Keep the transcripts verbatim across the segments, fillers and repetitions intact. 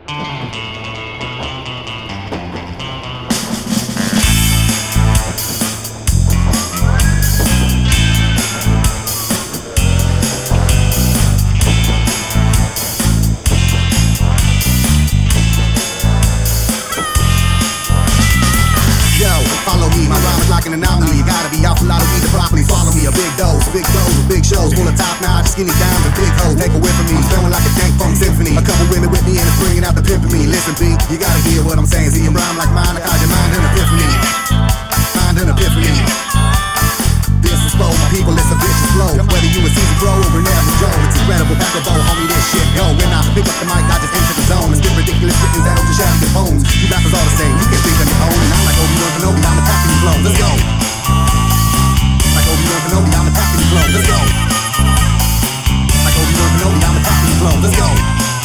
Follow me, my rhyme is like an anomaly. Gotta be off a lot of weed to properly swallow me. A big dose, big dose, big shows, full of top notch, skinny dimes and big hoes. Take a whiff from me, feeling like a dank funk symphony. A couple women with me and it's bringing out the pimpin' me. Listen, B, you gotta hear what I'm saying. See, I'm rhyme like mine, I cause your mind an epiphany. Mind an epiphany. This is for my people, it's a vicious flow. Whether you a seasoned pro or an average Joe, it's incredible, pack a bow, homie, this shit go. When I pick up the mic, I just enter the zone. It's been ridiculous, written that'll just shatter your bones. You rappers all the same, you can think on your own. And I'm like Obi-Wan Kenobi, I'm attacking you flow. Let's go. Like Obi-Wan Kenobi, I'm attacking you flow. Let's go. Like Obi-Wan Kenobi, I'm attacking you flow. Let's go.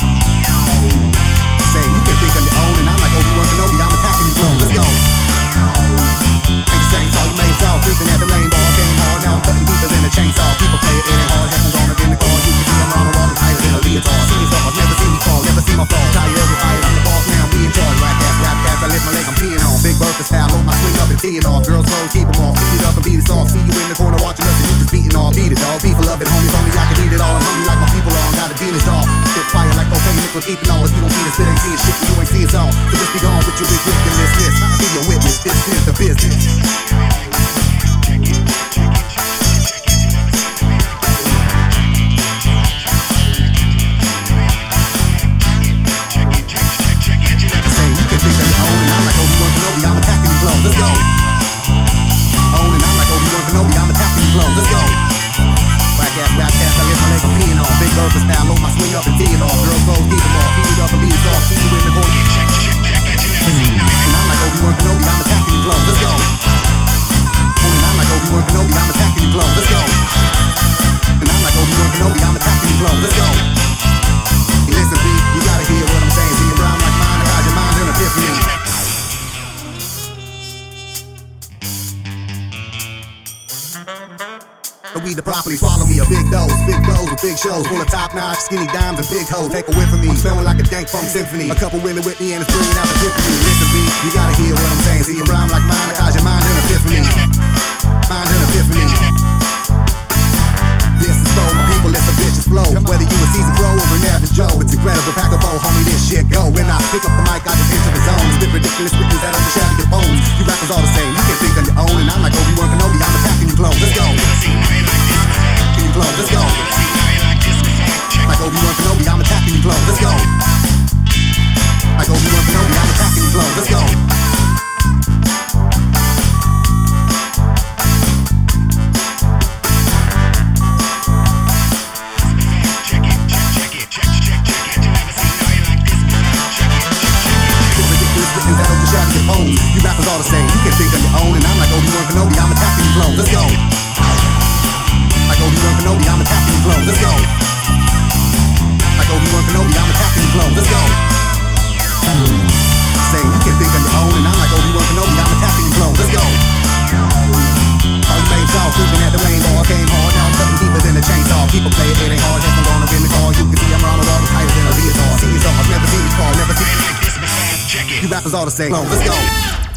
Say you can think on your own, and I'm like Obi-Wan Kenobi, I'm attacking you flow. Let's go. Ain't the same, so you made y'all creeping at the rainbow. Game hard, now I'm cutting deeper than a chainsaw. People play it, it ain't hard, heaven's on again the call. You can see I'm on the wall, tighter than a leotard. See me stars, never see me fall, never see my fall. Tired every fight, I'm the boss, now we in charge. Rap ass, rap ass, I lift my leg, I'm peeing on. Big Bertha style, hold my swing up and tee it off. Girls clothes, keep them off, beat it up and beat it off. See you in the corner watching us and you just beating off. Beat it, dog, people love it, homies, only I can eat it all. I'm hungry like my people are, got a deal it dog. Spit fire like cocaine, liquid ethanol. If you don't see this, it ain't seeing shit, you ain't see it all. So just be gone with your big whip and this, this. Be your witness, this is the business. I'm attacking you flow, let's go. On and I'm like Obi-Wan Kenobi, I'm attacking you flow, let's go. Whack ass, rap ass, I lift my leg, I'm peeing on. Big Bertha style, load my swing up and tee it off. Girls clothes, keep them off, beat it up and beat it off. See you in the corner. And I'm like Obi-Wan Kenobi, I'm attacking you flow, let's go. On and I'm like Obi-Wan Kenobi, I'm attacking you flow, let's go. And I'm like Obi-Wan Kenobi, I'm attacking you flow, let's go. Hey, listen, B, you gotta hear what I'm saying. See you rhyme like mine, I got your mind in a epiphany. We to properly swallow me a big dose, big dose with big shows, full of top notch, skinny dimes and big hoes. Take a whiff from me, I'm smelling like a dank funk symphony. A couple women with me and it's bringing out the epiphany. Listen, B, you gotta hear what I'm saying. See you rhyme like mine, I cause your mind an epiphany. Mind an epiphany. This is for my people, it's a vicious flow. Whether you a seasoned pro or an average Joe, it's incredible, pack a bow, homie, this shit go. When I pick up the mic, I just enter the zone. It's been ridiculous, written that'll just shatter your bones. You rappers all the same, you can think on your own. And I'm like Obi-Wan Kenobi, I'm attacking you flow. Let's go. Flow, let's go. Like Obi-Wan Kenobi, I'm attacking you flow, let's go. Like Obi-Wan Kenobi, I'm attacking you flow, let's go. You rappers all the same, you can think on your own. And I'm like Obi-Wan Kenobi, I'm attacking you flow, let's go. Like Obi-Wan Kenobi, I'm attacking you flow, let's go. Like Obi-Wan Kenobi, I'm attacking you flow, let's go. Say you can think on your own, and I'm like Obi-Wan Kenobi, I'm attacking you flow, let's go. All you made y'all creeping at the rainbow, I came hard, now I'm cutting deeper than a chainsaw. People play it, it ain't hard, heaven's on again the call. You can see I'm on the wall, tighter than a leotard. See me stars, never see me fall, never see me like this, check it. You rappers all the same, flow, let's go.